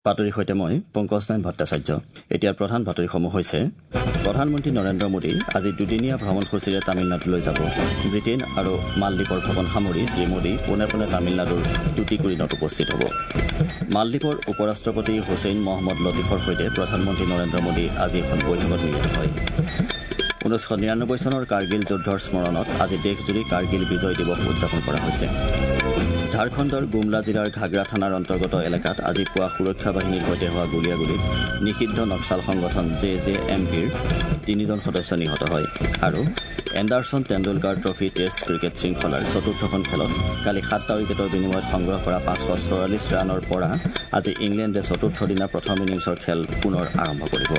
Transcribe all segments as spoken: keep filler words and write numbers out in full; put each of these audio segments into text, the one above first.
বাতৰিৰ সৈতে মই পংকজ নাৰায়ণ ভট্টাচাৰ্য। এতিয়া প্ৰধান বাতৰিসমূহ হৈছে প্ৰধানমন্ত্ৰী নৰেন্দ্ৰ মোদী আজি দুদিনীয়া ভ্ৰমণসূচীৰে তামিলনাডুলৈ যাব। ব্ৰিটেইন আৰু মালদ্বীপৰ ভ্ৰমণ সামৰি শ্ৰীমোদী পোনে পোনে তামিলনাডুৰ টুটিকোৰিনত উপস্থিত হ'ব। মালদ্বীপৰ উপ ৰাষ্ট্ৰপতি হুছেইন মহম্মদ লতিফৰ সৈতে প্ৰধানমন্ত্ৰী নৰেন্দ্ৰ মোদী আজি এখন বৈঠকত মিলিত হয়। ঊনৈছশ নিৰানব্বৈ চনৰ কাৰ্গিল যুদ্ধৰ স্মৰণত আজি দেশজুৰি কাৰ্গিল বিজয় দিৱস উদযাপন কৰা হৈছে। ঝাৰখণ্ডৰ গুমলা জিলাৰ ঘাগৰা থানাৰ অন্তৰ্গত এলেকাত আজি পুৱা সুৰক্ষা বাহিনীৰ সৈতে হোৱা গুলীয়াগুলীত নিষিদ্ধ নক্সাল সংগঠন জে জে এম পিৰ তিনিজন সদস্য নিহত হয়। আৰু Anderson Tendulkar trophy test cricket শৃংখলাৰ চতুৰ্থখন খেলত কালি সাতটা উইকেটৰ বিনিময়ত সংগ্ৰহ কৰা পাঁচশ চৌৰাল্লিছ ৰানৰ পৰা আজি ইংলেণ্ডে চতুৰ্থ দিনা প্ৰথম ইনিংছৰ খেল পুনৰ আৰম্ভ কৰিব।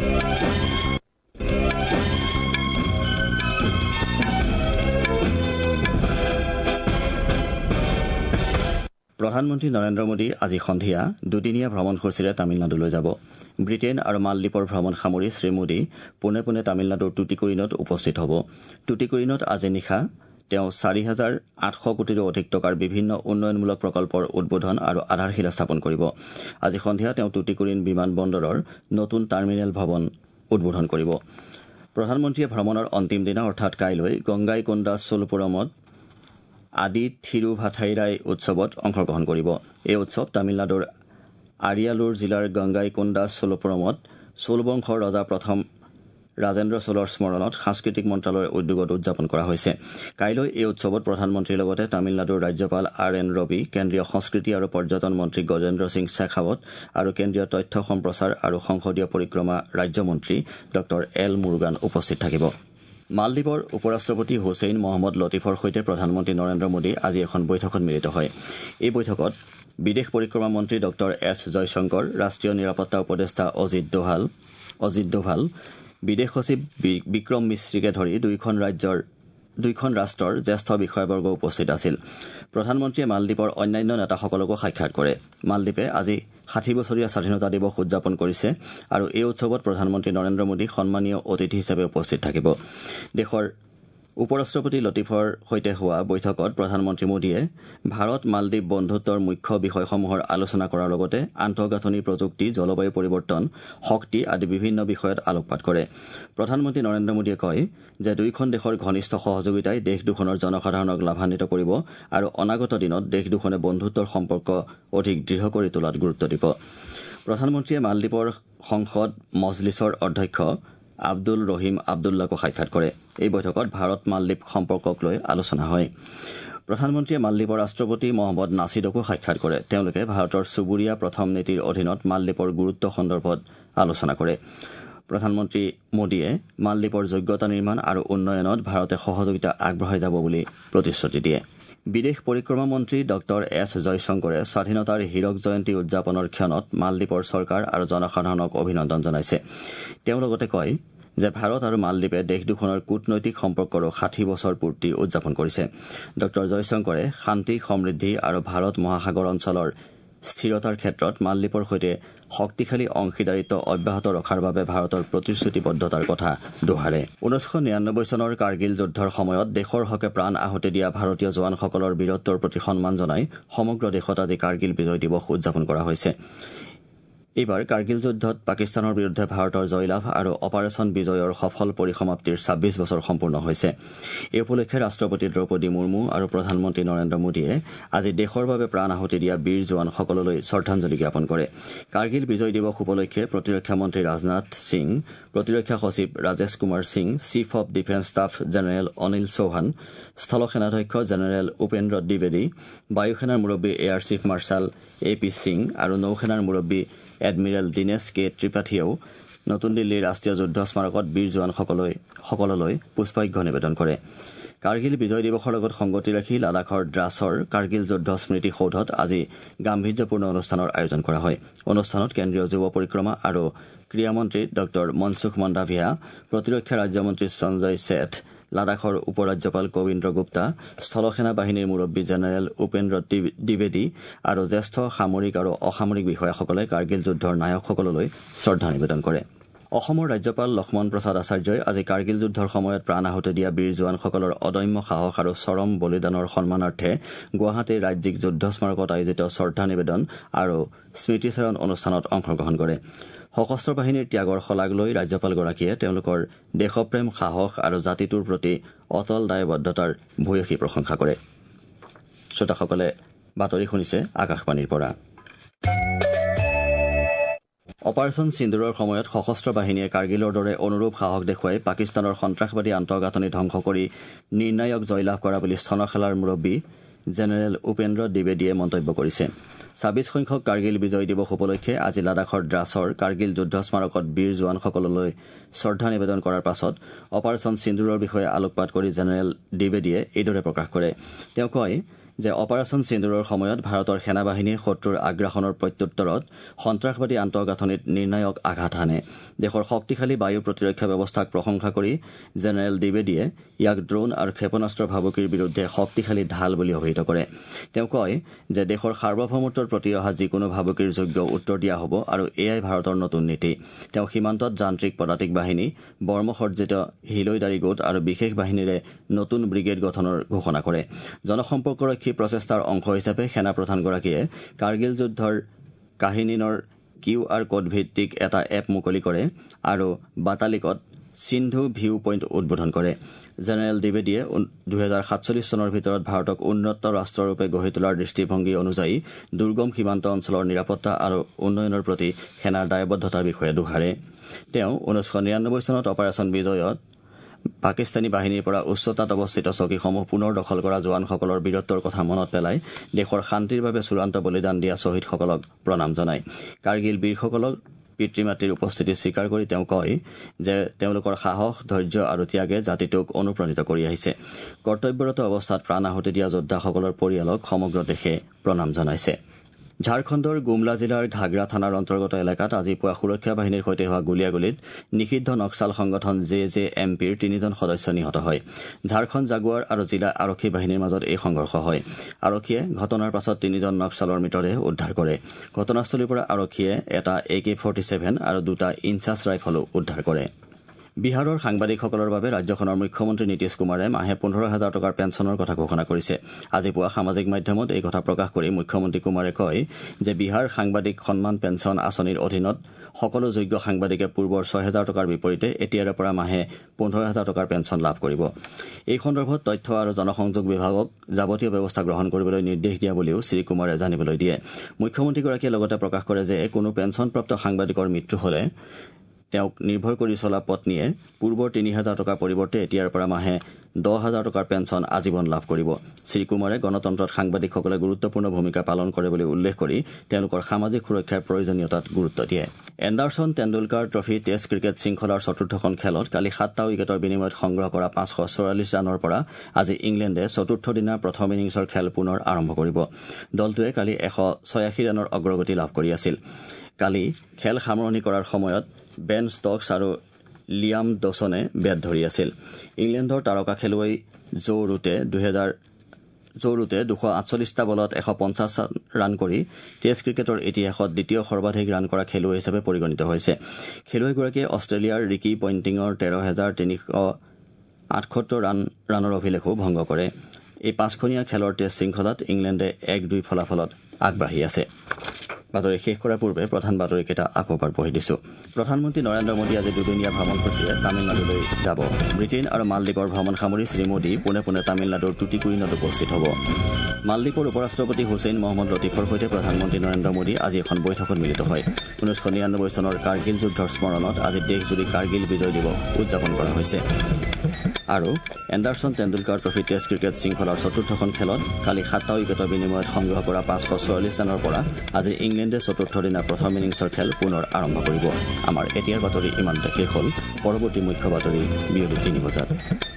প্ৰধানমন্ত্ৰী নৰেন্দ্ৰ মোদী আজি সন্ধিয়া দুদিনীয়া ভ্ৰমণসূচীৰে তামিলনাডুলৈ যাব। ব্ৰিটেইন আৰু মালদ্বীপৰ ভ্ৰমণ সামৰি শ্ৰীমোদী পোনে পোনে তামিলনাডুৰ টুটিকোৰিনত উপস্থিত হ'ব। টুটিকোৰিনত আজি নিশা তেওঁ চাৰি হাজাৰ আঠশ কোটিৰো অধিক টকাৰ বিভিন্ন উন্নয়নমূলক প্ৰকল্পৰ উদ্বোধন আৰু আধাৰশিলা স্থাপন কৰিব। আজি সন্ধিয়া তেওঁ টুটিকোৰিন বিমান বন্দৰৰ নতুন টাৰ্মিনেল ভৱন উদ্বোধন কৰিব। প্ৰধানমন্ত্ৰীয়ে ভ্ৰমণৰ অন্তিম দিনা অৰ্থাৎ কাইলৈ গংগাইকোণ্ডা চোলপুৰমত আদি থিৰুভাথাইৰাই উৎসৱত অংশগ্ৰহণ কৰিব। এই উৎসৱ তামিলনাডুৰ আৰিয়ালুৰ জিলাৰ গংগাইকোণ্ডা চোলপুৰমত চোল বংশৰ ৰজা প্ৰথম ৰাজেন্দ্ৰ চোলৰ স্মৰণত সাংস্কৃতিক মন্ত্ৰালয়ৰ উদ্যোগত উদযাপন কৰা হৈছে। কাইলৈ এই উৎসৱত প্ৰধানমন্ত্ৰীৰ লগতে তামিলনাডুৰ ৰাজ্যপাল আৰ এন ৰবি, কেন্দ্ৰীয় সংস্কৃতি আৰু পৰ্যটন মন্ত্ৰী গজেন্দ্ৰ সিং শেখাৱত আৰু কেন্দ্ৰীয় তথ্য সম্প্ৰচাৰ আৰু সংসদীয় পৰিক্ৰমা ৰাজ্যমন্ত্ৰী ড এল মুৰুগান উপস্থিত থাকিব। মালদ্বীপৰ উপ ৰাষ্ট্ৰপতি হুছেইন মহম্মদ লতিফৰ সৈতে প্ৰধানমন্ত্ৰী নৰেন্দ্ৰ মোদী আজি এখন বৈঠকত মিলিত হয়। এই বৈঠকত বিদেশ পৰিক্ৰমা মন্ত্ৰী ড এছ জয়শংকৰ, ৰাষ্ট্ৰীয় নিৰাপত্তা উপদেষ্টা অজিত দোভাল অজিত দোভাল বিদেশ সচিব বিক্ৰম মিশ্ৰিকে ধৰি দুয়োখন ৰাজ্যৰ দুয়োখন ৰাষ্ট্ৰৰ জ্যেষ্ঠ বিষয়াবৰ্গ উপস্থিত আছিল। প্ৰধানমন্ত্ৰীয়ে মালদ্বীপৰ অন্যান্য নেতাসকলকো সাক্ষাৎ কৰে। মালদ্বীপে আজি ষাঠি বছৰীয়া স্বাধীনতা দিৱস উদযাপন কৰিছে আৰু এই উৎসৱত প্ৰধানমন্ত্ৰী নৰেন্দ্ৰ মোদী সন্মানীয় অতিথি হিচাপে উপস্থিত থাকিব। দেশৰ উপ ৰাষ্ট্ৰপতি লতিফৰ সৈতে হোৱা বৈঠকত প্ৰধানমন্ত্ৰী মোদীয়ে ভাৰত মালদ্বীপ বন্ধুত্বৰ মুখ্য বিষয়সমূহৰ আলোচনা কৰাৰ লগতে আন্তঃগাঁথনি, প্ৰযুক্তি, জলবায়ু পৰিৱৰ্তন, শক্তি আদি বিভিন্ন বিষয়ত আলোকপাত কৰে। প্ৰধানমন্ত্ৰী নৰেন্দ্ৰ মোদীয়ে কয় যে দুয়োখন দেশৰ ঘনিষ্ঠ সহযোগিতাই দেশ দুখনৰ জনসাধাৰণক লাভান্বিত কৰিব আৰু অনাগত দিনত দেশ দুখনে বন্ধুত্বৰ সম্পৰ্ক অধিক দৃঢ় কৰি তোলাত গুৰুত্ব দিব। প্ৰধানমন্ত্ৰীয়ে মালদ্বীপৰ সংসদ মজলিছৰ অধ্যক্ষ আব্দুল ৰহিম আব্দুল্লাকো সাক্ষাৎ কৰে। এই বৈঠকত ভাৰত মালদ্বীপ সম্পৰ্কক লৈ আলোচনা হয়। প্ৰধানমন্ত্ৰীয়ে মালদ্বীপৰ ৰাষ্ট্ৰপতি মহম্মদ নাছিদকো সাক্ষাৎ কৰে। তেওঁলোকে ভাৰতৰ চুবুৰীয়া প্ৰথম নীতিৰ অধীনত মালদ্বীপৰ গুৰুত্ব সন্দৰ্ভত আলোচনা কৰে। প্ৰধানমন্ত্ৰী মোদীয়ে মালদ্বীপৰ যোগ্যতা নিৰ্মাণ আৰু উন্নয়নত ভাৰতে সহযোগিতা আগবঢ়াই যাব বুলি প্ৰতিশ্ৰুতি দিয়ে। বিদেশ পৰিক্ৰমা মন্ত্ৰী ড এছ জয়শংকৰে স্বাধীনতাৰ হীৰক জয়ন্তী উদযাপনৰ ক্ষণত মালদ্বীপৰ চৰকাৰ আৰু জনসাধাৰণক অভিনন্দন জনাইছে। তেওঁ লগতে কয় যে ভাৰত আৰু মালদ্বীপে দেশ দুখনৰ কূটনৈতিক সম্পৰ্কৰো ষাঠি বছৰ পূৰ্তি উদযাপন কৰিছে। ড জয়শংকৰে শান্তি, সমৃদ্ধি আৰু ভাৰত মহাসাগৰ অঞ্চলৰ স্থিৰতাৰ ক্ষেত্ৰত মালদ্বীপৰ সৈতে শক্তিশালী অংশীদাৰিত্ব অব্যাহত ৰখাৰ বাবে ভাৰতৰ প্ৰতিশ্ৰুতিবদ্ধতাৰ কথা দোহাৰে। ঊনৈছশ নিৰানব্বৈ চনৰ কাৰ্গিল যুদ্ধৰ সময়ত দেশৰ হকে প্ৰাণ আহুতি দিয়া ভাৰতীয় জোৱানসকলৰ বীৰত্বৰ প্ৰতি সন্মান জনাই সমগ্ৰ দেশত আজি কাৰ্গিল বিজয় দিৱস উদযাপন কৰা হৈছে। এইবাৰ কাৰ্গিল যুদ্ধত পাকিস্তানৰ বিৰুদ্ধে ভাৰতৰ জয়লাভ আৰু অপাৰেচন বিজয়ৰ সফল পৰিসমাপ্তিৰ ছাব্বিছ বছৰ সম্পূৰ্ণ হৈছে। এই উপলক্ষে ৰাষ্ট্ৰপতি দ্ৰৌপদী মুৰ্মু আৰু প্ৰধানমন্ত্ৰী নৰেন্দ্ৰ মোদীয়ে আজি দেশৰ বাবে প্ৰাণ আহুতি দিয়া বীৰ জোৱানসকললৈ শ্ৰদ্ধাঞ্জলি জ্ঞাপন কৰে। কাৰ্গিল বিজয় দিৱস উপলক্ষে প্ৰতিৰক্ষা মন্ত্ৰী ৰাজনাথ সিং, প্ৰতিৰক্ষা সচিব Rajesh Kumar Singh, chief of defence staff general Anil Chauhan, স্থল সেনাধ্যক্ষ জেনেৰেল উপেন্দ্ৰ দ্বিবেদী, বায়ুসেনাৰ মুৰব্বী air chief marshal A P Singh আৰু নৌসেনাৰ মুৰব্বী এডমিৰেল দীনেশ কে ত্ৰিপাঠীয়েও নতুন দিল্লীৰ ৰাষ্ট্ৰীয় যুদ্ধ স্মাৰকত বীৰ জোৱানসকললৈ পুষ্পাৰ্ঘ্য নিবেদন কৰে। কাৰ্গিল বিজয় দিৱসৰ লগত সংগতি ৰাখি লাডাখৰ দ্ৰাছৰ কাৰ্গিল যুদ্ধ স্মৃতি সৌধত আজি গাম্ভীৰ্যপূৰ্ণ অনুষ্ঠানৰ আয়োজন কৰা হয়। অনুষ্ঠানত কেন্দ্ৰীয় যুৱ পৰিক্ৰমা আৰু ক্ৰীড়া মন্ত্ৰী ড মনসুখ মণ্ডাভিয়া, প্ৰতিৰক্ষা ৰাজ্যমন্ত্ৰী সঞ্জয় ছেঠ, লাডাখৰ উপ ৰাজ্যপাল কবীন্দ্ৰ গুপ্তা, স্থল সেনা বাহিনীৰ মুৰব্বী জেনেৰেল উপেন্দ্ৰ দ্বিবেদী আৰু জ্যেষ্ঠ সামৰিক আৰু অসামৰিক বিষয়াসকলে কাৰ্গিল যুদ্ধৰ নায়কসকললৈ শ্ৰদ্ধা নিবেদন কৰে। অসমৰ ৰাজ্যপাল লক্ষ্মণ প্ৰসাদ আচাৰ্যই আজি কাৰ্গিল যুদ্ধৰ সময়ত প্ৰাণ আহুতি দিয়া বীৰ জোৱানসকলৰ অদম্য সাহস আৰু চৰম বলিদানৰ সন্মানাৰ্থে গুৱাহাটীৰ ৰাজ্যিক যুদ্ধ স্মাৰকত আয়োজিত শ্ৰদ্ধা নিবেদন আৰু স্মৃতিচাৰণ অনুষ্ঠানত অংশগ্ৰহণ কৰে। সশস্ত্ৰ বাহিনীৰ ত্যাগৰ শলাগ লৈ ৰাজ্যপালগৰাকীয়ে তেওঁলোকৰ দেশপ্ৰেম সাহস আৰু জাতিটোৰ প্ৰতি অটল দায়বদ্ধতাৰ ভূয়সী প্ৰশংসা কৰে। শ্ৰোতাসকলে বাতৰি শুনিছে আকাশবাণীৰ পৰা। অপাৰেচন সিন্দুৰৰ সময়ত সশস্ত্ৰ বাহিনীয়ে কাৰ্গিলৰ দৰে অনুৰূপ সাহস দেখুৱাই পাকিস্তানৰ সন্ত্ৰাসবাদী আন্তঃগাঁথনি ধ্বংস কৰি নিৰ্ণায়ক জয়লাভ কৰা বুলি স্থলসেনাৰ মুৰব্বী জেনেৰেল উপেন্দ্ৰ দ্বিবেদীয়ে মন্তব্য কৰিছে। ছাব্বিছ সংখ্যক কাৰ্গিল বিজয় দিৱস উপলক্ষে আজি লাডাখৰ দ্ৰাছৰ কাৰ্গিল যুদ্ধ স্মাৰকত বীৰ জোৱানসকললৈ শ্ৰদ্ধা নিবেদন কৰাৰ পাছত অপাৰেচন সিন্দুৰৰ বিষয়ে আলোকপাত কৰি জেনেৰেল দ্বিবেদীয়ে এইদৰে প্ৰকাশ কৰে। তেওঁ কয় যে অপাৰেচন সিন্দুৰৰ সময়ত ভাৰতৰ সেনাবাহিনীয়ে শত্ৰুৰ আগ্ৰাসনৰ প্ৰত্যুত্তৰত সন্ত্ৰাসবাদী আন্তঃগাঁথনিত নিৰ্ণায়ক আঘাত হানে। দেশৰ শক্তিশালী বায়ু প্ৰতিৰক্ষা ব্যৱস্থাক প্ৰশংসা কৰি জেনেৰেল দ্বিবেদীয়ে ইয়াক ড্ৰোন আৰু ক্ষেপণাস্ত্ৰ ভাবুকিৰ বিৰুদ্ধে শক্তিশালী ঢাল বুলি অভিহিত কৰে। তেওঁ কয় যে দেশৰ সাৰ্বভৌমত্বৰ প্ৰতি অহা যিকোনো ভাবুকিৰ যোগ্য উত্তৰ দিয়া হ'ব আৰু এয়াই ভাৰতৰ নতুন নীতি। তেওঁ সীমান্তত যান্ত্ৰিক পদাতিক বাহিনী, বৰ্মসজ্জিত হিলৈদাৰী গোট আৰু বিশেষ বাহিনীৰে নতুন ব্ৰিগেড গঠনৰ ঘোষণা কৰে। জনসম্পৰ্কৰক্ষী প্ৰচেষ্টাৰ অংশ হিচাপে সেনাপ্ৰধানগৰাকীয়ে কাৰ্গিল যুদ্ধৰ কাহিনীনৰ কিউ আৰ কোড ভিত্তিক এটা এপ মুকলি কৰে আৰু বাটালিকত সিন্ধু ভিউ পইণ্ট উদ্বোধন কৰে। জেনেৰেল দ্বিবেদীয়ে দুহেজাৰ সাতচল্লিছ চনৰ ভিতৰত ভাৰতক উন্নত ৰাষ্ট্ৰৰূপে গঢ়ি তোলাৰ দৃষ্টিভংগী অনুযায়ী দুৰ্গম সীমান্ত অঞ্চলৰ নিৰাপত্তা আৰু উন্নয়নৰ প্ৰতি সেনাৰ দায়বদ্ধতাৰ বিষয়ে দোহাৰে। তেওঁ ঊনৈছশ নিৰানব্বৈ চনত অপাৰেচন বিজয়ত পাকিস্তানী বাহিনীৰ পৰা উচ্চতাত অৱস্থিত চকীসমূহ পুনৰ দখল কৰা জোৱানসকলৰ বীৰত্বৰ কথা মনত পেলাই দেশৰ শান্তিৰ বাবে চূড়ান্ত বলিদান দিয়া শ্বহীদসকলক প্ৰণাম জনায়। কাৰ্গিল বীৰসকলক পিতৃ মাতৃৰ উপস্থিতি স্বীকাৰ কৰি তেওঁ কয় যে তেওঁলোকৰ সাহস, ধৈৰ্য আৰু ত্যাগে জাতিটোক অনুপ্ৰাণিত কৰি আহিছে। কৰ্তব্যৰত অৱস্থাত প্ৰাণ আহুতি দিয়া যোদ্ধাসকলৰ পৰিয়ালক সমগ্ৰ দেশে প্ৰণাম জনাইছে। ঝাৰখণ্ডৰ গুমলা জিলাৰ ঘাগৰা থানাৰ অন্তৰ্গত এলেকাত আজি পুৱা সুৰক্ষা বাহিনীৰ সৈতে হোৱা গুলীয়াগুলীত নিষিদ্ধ নক্সাল সংগঠন জে জে এম পিৰ তিনিজন সদস্য নিহত হয়। ঝাৰখণ্ড জাগুৱাৰ আৰু জিলা আৰক্ষী বাহিনীৰ মাজত এই সংঘৰ্ষ হয়। আৰক্ষীয়ে ঘটনাৰ পাছত তিনিজন নক্সালৰ মৃতদেহ উদ্ধাৰ কৰে। ঘটনাস্থলীৰ পৰা আৰক্ষীয়ে এটা এ কে ফৰ্টি ছেভেন আৰু দুটা ইনচাছ ৰাইফলো উদ্ধাৰ কৰে। বিহাৰৰ সাংবাদিকসকলৰ বাবে ৰাজ্যখনৰ মুখ্যমন্ত্ৰী নীতিশ কুমাৰে মাহে পোন্ধৰ হাজাৰ টকাৰ পেঞ্চনৰ কথা ঘোষণা কৰিছে। আজি পুৱা সামাজিক মাধ্যমত এই কথা প্ৰকাশ কৰি মুখ্যমন্ত্ৰী কুমাৰে কয় যে বিহাৰ সাংবাদিক সন্মান পেঞ্চন আঁচনিৰ অধীনত সকলো যোগ্য সাংবাদিকে পূৰ্বৰ ছয় হাজাৰ টকাৰ বিপৰীতে এতিয়াৰে পৰা মাহে পোন্ধৰ হাজাৰ টকাৰ পেঞ্চন লাভ কৰিব। এই সন্দৰ্ভত তথ্য আৰু জনসংযোগ বিভাগক যাৱতীয় ব্যৱস্থা গ্ৰহণ কৰিবলৈ নিৰ্দেশ দিয়া বুলিও শ্ৰীকুমাৰে জানিবলৈ দিয়ে। মুখ্যমন্ত্ৰীগৰাকীয়ে লগতে প্ৰকাশ কৰে যে কোনো পেঞ্চনপ্ৰাপ্ত সাংবাদিকৰ মৃত্যু হ'লে তেওঁক নিৰ্ভৰ কৰি চলা পত্নীয়ে পূৰ্বৰ তিনি হাজাৰ টকাৰ পৰিৱৰ্তে এতিয়াৰ পৰা মাহে দহ হাজাৰ টকাৰ পেঞ্চন আজীৱন লাভ কৰিব। শ্ৰীকুমাৰে গণতন্ত্ৰত সাংবাদিকসকলে গুৰুত্বপূৰ্ণ ভূমিকা পালন কৰে বুলি উল্লেখ কৰি তেওঁলোকৰ সামাজিক সুৰক্ষাৰ প্ৰয়োজনীয়তাত গুৰুত্ব দিয়ে। Anderson Tendulkar trophy test cricket শৃংখলাৰ চতুৰ্থখন খেলত কালি সাতটা উইকেটৰ বিনিময়ত সংগ্ৰহ কৰা পাঁচশ চৌৰাল্লিছ ৰানৰ পৰা আজি ইংলেণ্ডে চতুৰ্থ দিনাৰ প্ৰথম ইনিংছৰ খেল পুনৰ আৰম্ভ কৰিব। দলটোৱে কালি এশ ছয়াশী ৰানৰ অগ্ৰগতি লাভ কৰি আছিল। কালি খেল সামৰণি কৰাৰ সময়ত বেন ষ্টকছ আৰু লিয়াম ডছনে বেট ধৰি আছিল। ইংলেণ্ডৰ তাৰকা খেলুৱৈ জো ৰুটে দুহেজাৰ জো ৰুটে দুশ আঠচল্লিছটা বলত এশ পঞ্চাছ ৰান কৰি টেষ্ট ক্ৰিকেটৰ ইতিহাসত দ্বিতীয় সৰ্বাধিক ৰান কৰা খেলুৱৈ হিচাপে পৰিগণিত হৈছে। খেলুৱৈগৰাকীয়ে অষ্ট্ৰেলিয়াৰ ৰিকি পণ্টিঙৰ তেৰ হাজাৰ তিনিশ আঠসত্তৰ ৰান ৰানৰ অভিলেখো ভংগ কৰে। এই পাঁচখনীয়া খেলৰ টেষ্ট শৃংখলাত ইংলেণ্ডে এক দুই ফলাফলত আগবাঢ়ি আছে। বাতৰি শেষ কৰাৰ পূৰ্বে প্ৰধান বাতৰিকেইটা আকৌ এবাৰ পঢ়ি দিছো। প্ৰধানমন্ত্ৰী নৰেন্দ্ৰ মোদী আজি দুদিনীয়া ভ্ৰমণসূচীৰে তামিলনাডুলৈ যাব। ব্ৰিটেইন আৰু মালদ্বীপৰ ভ্ৰমণ সামৰি শ্ৰীমোদী পোনে পোনে তামিলনাডুৰ টুটিকোৰিনত উপস্থিত হ'ব। মালদ্বীপৰ উপ ৰাষ্ট্ৰপতি হুছেইন মহম্মদ লতিফৰ সৈতে প্ৰধানমন্ত্ৰী নৰেন্দ্ৰ মোদী আজি এখন বৈঠকত মিলিত হয়। ঊনৈছশ নিৰানব্বৈ চনৰ কাৰ্গিল যুদ্ধৰ স্মৰণত আজি দেশজুৰি কাৰ্গিল বিজয় দিৱস উদযাপন কৰা হৈছে। আৰু Anderson Tendulkar trophy test cricket শৃংখলাৰ চতুৰ্থখন খেলত কালি সাতটা উইকেটৰ বিনিময়ত সংগ্ৰহ কৰা পাঁচশ চৌৰাল্লিছ ৰানৰ পৰা আজি ইংলেণ্ডে চতুৰ্থ দিনা প্ৰথম ইনিংছৰ খেল পুনৰ আৰম্ভ কৰিব। আমাৰ এতিয়াৰ বাতৰি ইমানতে শেষ হ'ল। পৰৱৰ্তী মুখ্য বাতৰি বিয়লি তিনি বজাত।